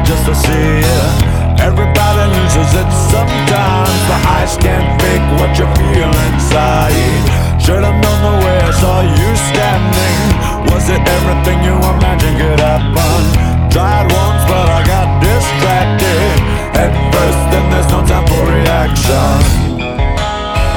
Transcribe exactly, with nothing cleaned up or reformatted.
just to see it. Everybody loses it sometimes. The eyes can't fake what you feel inside. Should've known the way I saw you standing. Was it everything you imagined could happen? Tried once but I got distracted. At first then there's no time for reaction.